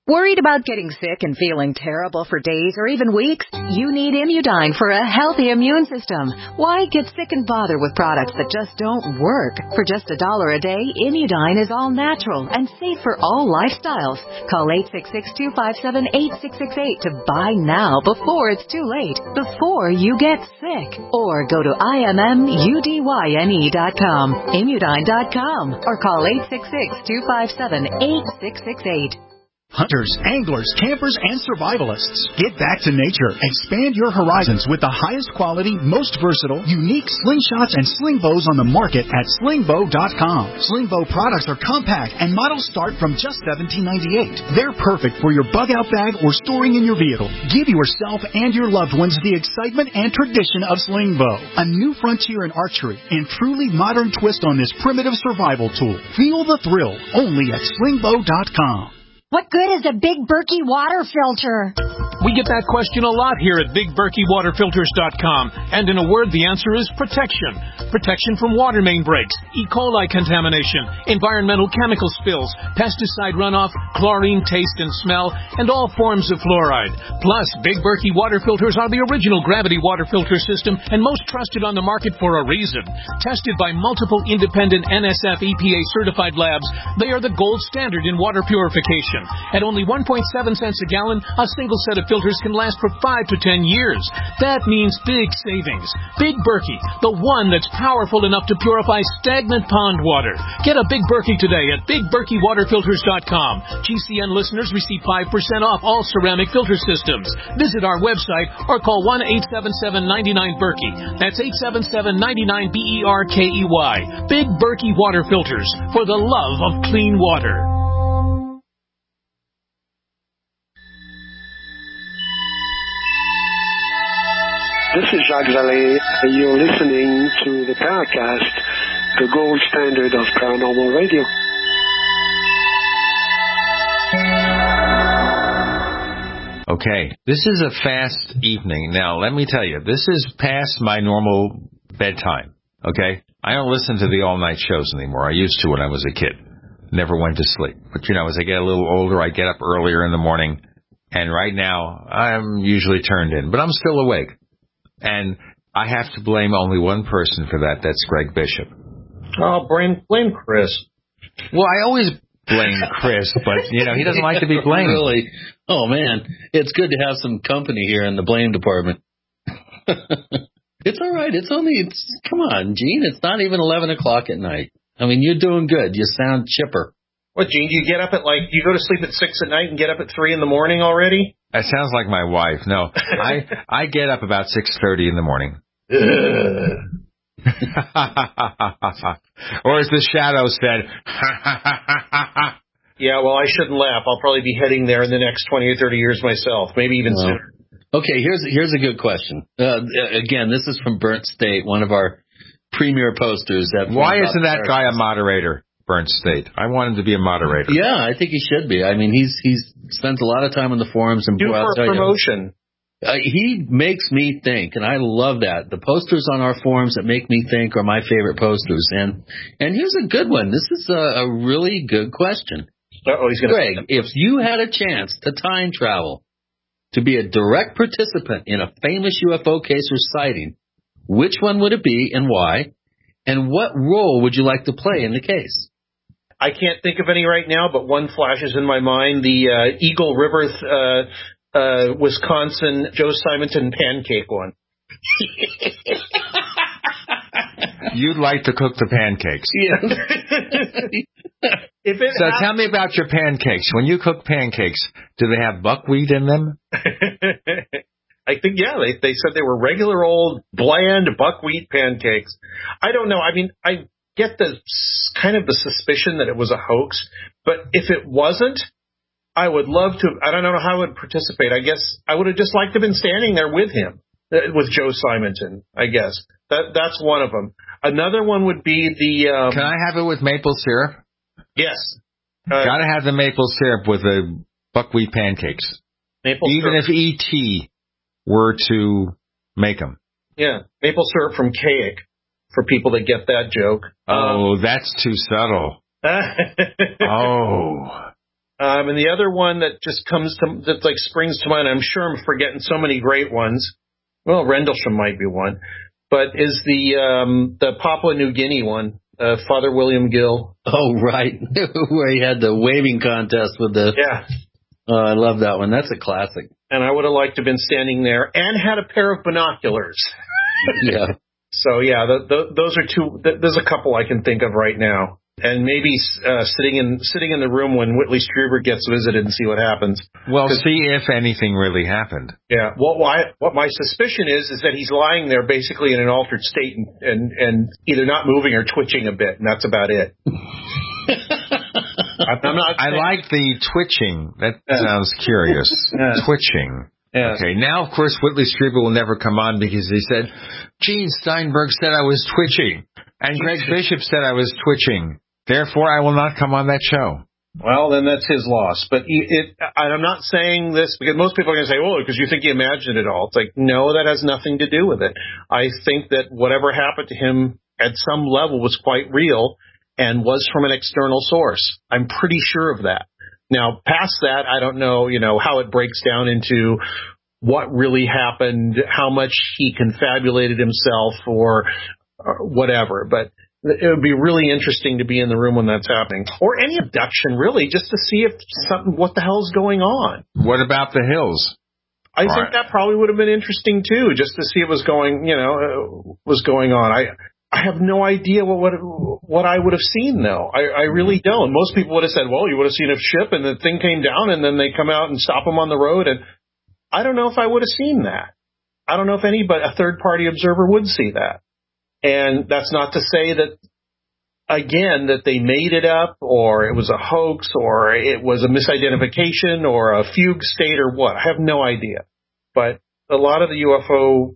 Worried about getting sick and feeling terrible for days or even weeks? You need Immudyne for a healthy immune system. Why get sick and bother with products that just don't work? For just a dollar a day, Immudyne is all natural and safe for all lifestyles. Call eight six six, two five seven, eight six six eight to buy now before it's too late, before you get sick. Or go to I M M U D Y N E dot com, Immudyne dot com, or call eight six six, two five seven, eight six six eight. Hunters, anglers, campers, and survivalists. Get back to nature. Expand your horizons with the highest quality, most versatile, unique slingshots and sling bows on the market at sling bow dot com. Sling bow products are compact and models start from just seventeen ninety-eight. They're perfect for your bug-out bag or storing in your vehicle. Give yourself and your loved ones the excitement and tradition of sling bow. A new frontier in archery and truly modern twist on this primitive survival tool. Feel the thrill only at sling bow dot com. What good is a Big Berkey water filter? We get that question a lot here at big berkey water filters dot com. And in a word, the answer is protection. Protection from water main breaks, E. coli contamination, environmental chemical spills, pesticide runoff, chlorine taste and smell, and all forms of fluoride. Plus, Big Berkey water filters are the original gravity water filter system and most trusted on the market for a reason. Tested by multiple independent N S F E P A certified labs, they are the gold standard in water purification. At only one point seven cents a gallon, a single set of filters can last for five to ten years. That means big savings. Big Berkey, the one that's powerful enough to purify stagnant pond water. Get a Big Berkey today at big berkey water filters dot com. G C N listeners receive five percent off all ceramic filter systems. Visit our website or call one eight seven seven, nine nine, Berkey. That's eight seven seven, nine nine, B E R K E Y. Big Berkey water filters for the love of clean water. This is Jacques Vallée. You're listening to the Paracast, the gold standard of paranormal radio. Okay, this is a fast evening. Now, let me tell you, this is past my normal bedtime, okay? I don't listen to the all-night shows anymore. I used to when I was a kid. Never went to sleep. But, you know, as I get a little older, I get up earlier in the morning, and right now, I'm usually turned in. But I'm still awake. And I have to blame only one person for that. That's Greg Bishop. Oh, blame, blame Chris. Well, I always blame Chris, but, you know, he doesn't like to be blamed. Really? Oh, man. It's good to have some company here in the blame department. It's all right. It's only, it's, come on, Gene. It's not even eleven o'clock at night. I mean, you're doing good. You sound chipper. What, Gene? You get up at, like, you go to sleep at six at night and get up at three in the morning already? That sounds like my wife. No, I I get up about six thirty in the morning. Or as the shadow said. Yeah, well, I shouldn't laugh. I'll probably be heading there in the next twenty or thirty years myself, maybe even well, sooner. Okay, here's here's a good question. Uh, again, this is from Burnt State, one of our premier posters. That Why isn't that guy a moderator? Burnt State. I want him to be a moderator. Yeah, I think he should be. I mean, he's he's spends a lot of time on the forums and do for promotion. You, uh, he makes me think, and I love that. The posters on our forums that make me think are my favorite posters. And and here's a good one. This is a, a really good question. Uh-oh, he's gonna Greg, if you had a chance to time travel to be a direct participant in a famous U F O case or sighting, which one would it be and why? And what role would you like to play in the case? I can't think of any right now, but one flashes in my mind, the uh, Eagle River, uh, uh, Wisconsin, Joe Simonton pancake one. You'd like to cook the pancakes. Yeah. If it so happens- tell me about your pancakes. When you cook pancakes, do they have buckwheat in them? I think, yeah, they, they said they were regular old, bland buckwheat pancakes. I don't know. I mean, I get the kind of the suspicion that it was a hoax, but if it wasn't, I would love to. I don't know how I would participate. I guess I would have just liked to have been standing there with him, with Joe Simonton. I guess that that's one of them. Another one would be the. Um, Can I have it with maple syrup? Yes. Uh, Got to have the maple syrup with the buckwheat pancakes. Maple Even syrup. if E T were to make them. Yeah, maple syrup from cake. For people that get that joke. Oh, um, that's too subtle. Oh. Um, and the other one that just comes to, that like springs to mind, I'm sure I'm forgetting so many great ones. Well, Rendlesham might be one, but is the, um, the Papua New Guinea one, uh, Father William Gill. Oh, right. Where he had the waving contest with the, yeah. Oh, I love that one. That's a classic. And I would have liked to have been standing there and had a pair of binoculars. Yeah. So yeah, the, the, those are two, th- there's a couple I can think of right now. And maybe uh, sitting in sitting in the room when Whitley Strieber gets visited and see what happens. Well, see if anything really happened. Yeah. Well, why, what my suspicion is is that he's lying there basically in an altered state and, and, and either not moving or twitching a bit, and that's about it. I'm not I like the twitching. That yeah. sounds curious. Yeah. Twitching. Yeah. Okay, now, of course, Whitley Strieber will never come on because he said, Gene Steinberg said I was twitching, and Greg Bishop said I was twitching. Therefore, I will not come on that show. Well, then that's his loss. But it, I'm not saying this because most people are going to say, oh, because you think he imagined it all. It's like, no, that has nothing to do with it. I think that whatever happened to him at some level was quite real and was from an external source. I'm pretty sure of that. Now, past that, I don't know, you know, how it breaks down into what really happened, how much he confabulated himself or, or whatever. But it would be really interesting to be in the room when that's happening. Or any abduction, really, just to see if something, what the hell's going on. What about the hills? I All think right. that probably would have been interesting, too, just to see what was going, you know, uh, was going on. I I have no idea what what, what I would have seen, though. I, I really don't. Most people would have said, well, you would have seen a ship and the thing came down and then they come out and stop them on the road. And I don't know if I would have seen that. I don't know if anybody, a third-party observer would see that. And that's not to say that, again, that they made it up or it was a hoax or it was a misidentification or a fugue state or what. I have no idea. But a lot of the U F O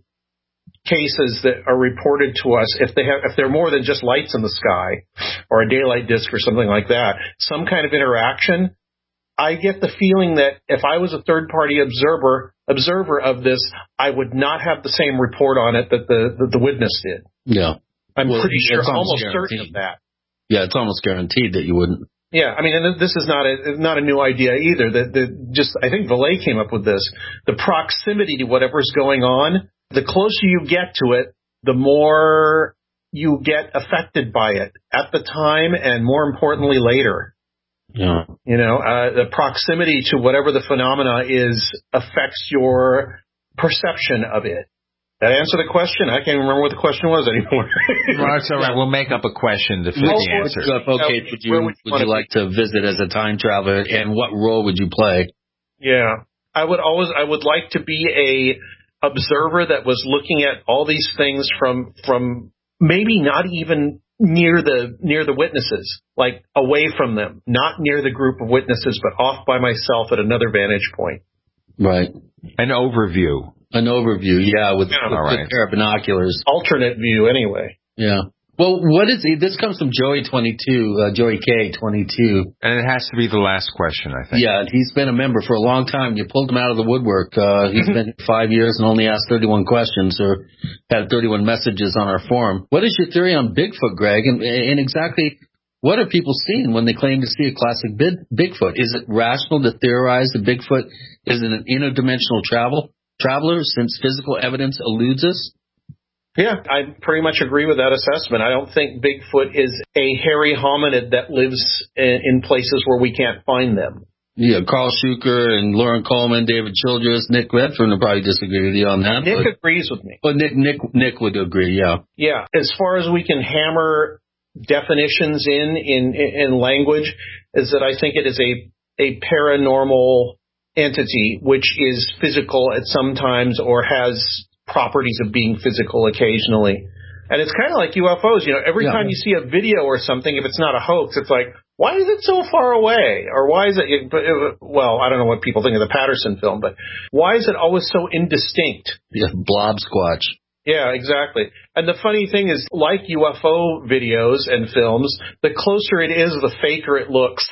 cases that are reported to us, if they have, if they're more than just lights in the sky or a daylight disk or something like that, some kind of interaction, I get the feeling that if I was a third-party observer observer of this, I would not have the same report on it that the that the witness did. Yeah. I'm well, pretty sure, almost guaranteed. certain of that. Yeah, it's almost guaranteed that you wouldn't. Yeah, I mean, and this is not a not a new idea either. That the just I think Vallée came up with this. The proximity to whatever's going on, the closer you get to it, the more you get affected by it at the time, and more importantly, later. Yeah. You know, uh, the proximity to whatever the phenomena is affects your perception of it. That answer the question? I can't remember what the question was anymore. Well, that's all right. We'll make up a question to fit what, the answer. What, okay, would you, would you, would you like to visit as a time traveler, and what role would you play? Yeah, I would always. I would like to be a observer that was looking at all these things from from maybe not even near the near the witnesses, like away from them, not near the group of witnesses, but off by myself at another vantage point. Right. An overview. An overview, yeah, with, yeah, with a right. pair of binoculars. Alternate view, anyway. Yeah. Well, what is it? This comes from Joey twenty-two, uh, Joey K twenty-two. And it has to be the last question, I think. Yeah, he's been a member for a long time. You pulled him out of the woodwork. Uh, he's been five years and only asked thirty-one questions or had thirty-one messages on our forum. What is your theory on Bigfoot, Greg? And, and exactly what are people seeing when they claim to see a classic big, Bigfoot? Is it rational to theorize that Bigfoot is an interdimensional travel traveler since physical evidence eludes us? Yeah, I pretty much agree with that assessment. I don't think Bigfoot is a hairy hominid that lives in places where we can't find them. Yeah, Carl Schuker and Lauren Coleman, David Childress, Nick Redfern will probably disagree with you on that. Nick but, agrees with me. But Nick, Nick, Nick would agree, yeah. Yeah, as far as we can hammer definitions in, in, in language, is that I think it is a, a paranormal entity which is physical at some times or has properties of being physical occasionally. And it's kind of like U F Os, you know, every yeah. time you see a video or something, if it's not a hoax, it's like, why is it so far away? Or why is it, well, I don't know what people think of the Patterson film, but why is it always so indistinct? Yeah, blob squatch. Yeah, exactly. And the funny thing is, like U F O videos and films, the closer it is, the faker it looks.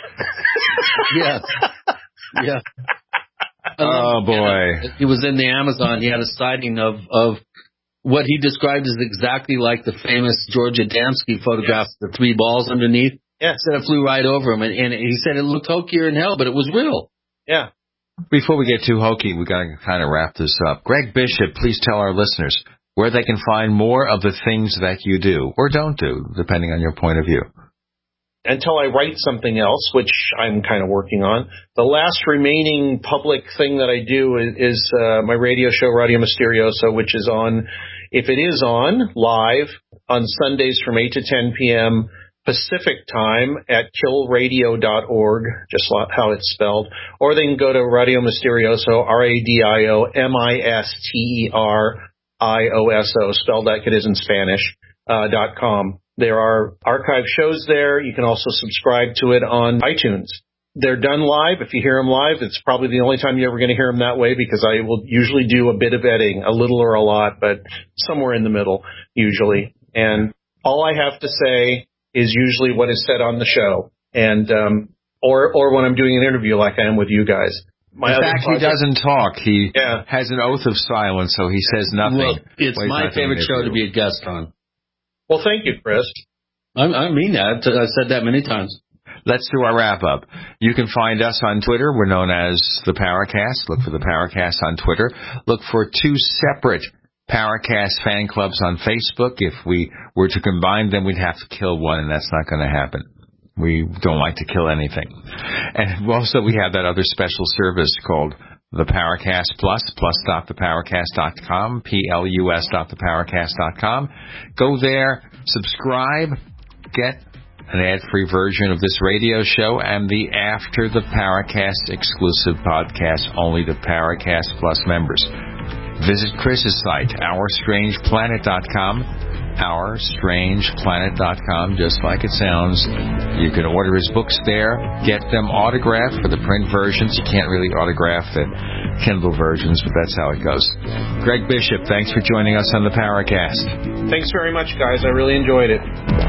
Yeah. Yeah. Oh, boy. He was in the Amazon. He had a sighting of, of what he described as exactly like the famous George Adamski photograph, yeah. the three balls underneath. Yeah. Instead of flew right over him, and, and he said it looked hokier than hell, but it was real. Yeah. Before we get too hokey, we got to kind of wrap this up. Greg Bishop, please tell our listeners where they can find more of the things that you do or don't do, depending on your point of view. Until I write something else, which I'm kind of working on. The last remaining public thing that I do is, is uh, my radio show, Radio Mysterioso, which is on, if it is on, live on Sundays from eight to ten p.m. Pacific time at kill radio dot org, just how it's spelled. Or they can go to Radio Mysterioso, R A D I O M I S T E R I O S O, spelled like it is in Spanish, uh, dot com. There are archive shows there. You can also subscribe to it on iTunes. They're done live. If you hear them live, it's probably the only time you're ever going to hear them that way, because I will usually do a bit of editing, a little or a lot, but somewhere in the middle usually. And all I have to say is usually what is said on the show, and um, or or when I'm doing an interview like I am with you guys. My in fact, project, he doesn't talk. He yeah. has an oath of silence, so he says nothing. Well, it's my favorite show to be a guest on. Well, thank you, Chris. I, I mean that. I've said that many times. Let's do our wrap-up. You can find us on Twitter. We're known as the Paracast. Look for the Paracast on Twitter. Look for two separate Paracast fan clubs on Facebook. If we were to combine them, we'd have to kill one, and that's not going to happen. We don't like to kill anything. And also we have that other special service called the Paracast Plus, plus dot the paracast dot com, P L U S dot the paracast dot com. Go there, subscribe, get an ad-free version of this radio show and the After the Paracast exclusive podcast only to Paracast Plus members. Visit Chris's site, our strange planet dot com, our strange planet dot com, just like it sounds. You can order his books there, get them autographed for the print versions. You can't really autograph the Kindle versions, but that's how it goes. Greg Bishop, thanks for joining us on the Paracast. Thanks very much, guys. I really enjoyed it.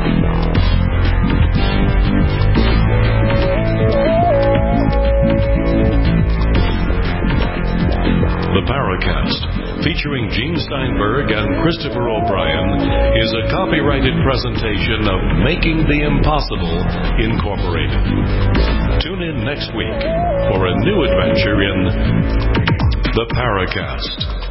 The Paracast, featuring Gene Steinberg and Christopher O'Brien, is a copyrighted presentation of Making the Impossible, Incorporated. Tune in next week for a new adventure in The Paracast.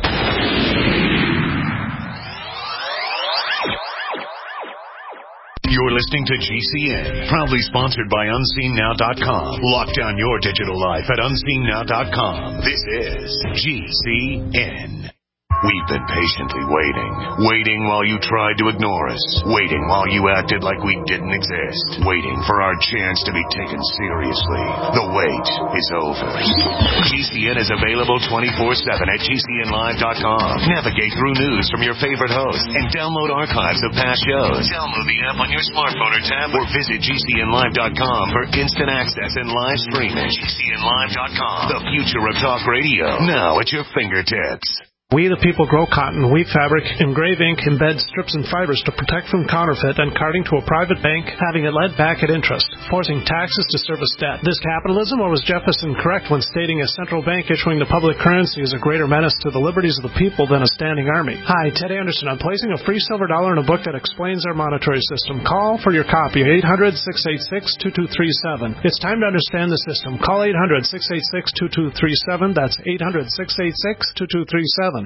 You're listening to G C N, proudly sponsored by unseen now dot com. Lock down your digital life at unseen now dot com. This is G C N. We've been patiently waiting. Waiting while you tried to ignore us. Waiting while you acted like we didn't exist. Waiting for our chance to be taken seriously. The wait is over. G C N is available twenty-four seven at G C N live dot com. Navigate through news from your favorite hosts and download archives of past shows. Download the app on your smartphone or tablet or visit G C N live dot com for instant access and live streaming. G C N live dot com, the future of talk radio, now at your fingertips. We the people grow cotton, weave fabric, engrave ink, embed strips and fibers to protect from counterfeit and carting to a private bank, having it led back at interest, forcing taxes to service debt. This capitalism, or was Jefferson correct when stating a central bank issuing the public currency is a greater menace to the liberties of the people than a standing army? Hi, Ted Anderson. I'm placing a free silver dollar in a book that explains our monetary system. Call for your copy, eight hundred, six eight six, two two three seven. It's time to understand the system. Call eight hundred, six eight six, two two three seven. That's eight hundred, six eight six, two two three seven.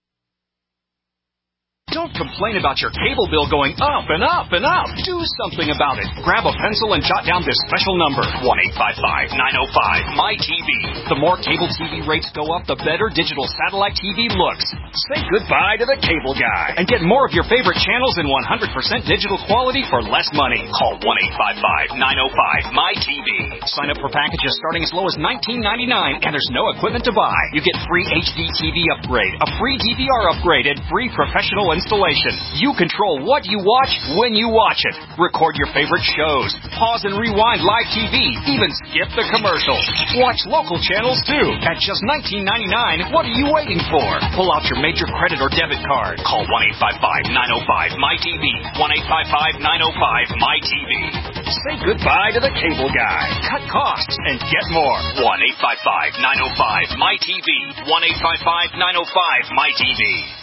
Don't complain about your cable bill going up and up and up. Do something about it. Grab a pencil and jot down this special number, one eight five five, nine oh five, M Y T V. The more cable T V rates go up, the better digital satellite T V looks. Say goodbye to the cable guy and get more of your favorite channels in one hundred percent digital quality for less money. Call one eight five five, nine oh five, M Y T V. Sign up for packages starting as low as nineteen ninety-nine, and there's no equipment to buy. You get free H D T V upgrade, a free D V R upgrade, and free professional installation. You control what you watch when you watch it. Record your favorite shows. Pause and rewind live T V. Even skip the commercials. Watch local channels too. At just nineteen ninety-nine, what are you waiting for? Pull out your major credit or debit card. Call one eight five five, nine oh five, M Y T V. one eight five five, nine oh five, M Y T V. Say goodbye to the cable guy. Cut costs and get more. one eight five five, nine oh five, M Y T V. one eight five five, nine oh five, M Y T V.